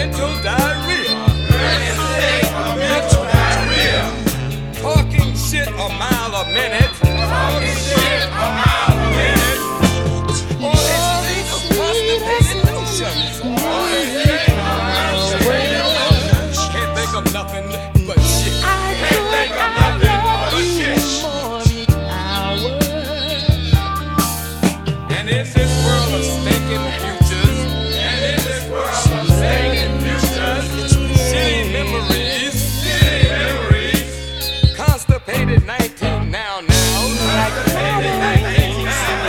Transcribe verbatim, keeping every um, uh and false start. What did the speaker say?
mental diarrhea. Mental diarrhea. Talking shit a mile a minute. Talking shit a mile a minute. Or his state of constipated notions. Or his state of constipated notions. Can't think of nothing but shit. Can't think of nothing but shit. And is this world a stinking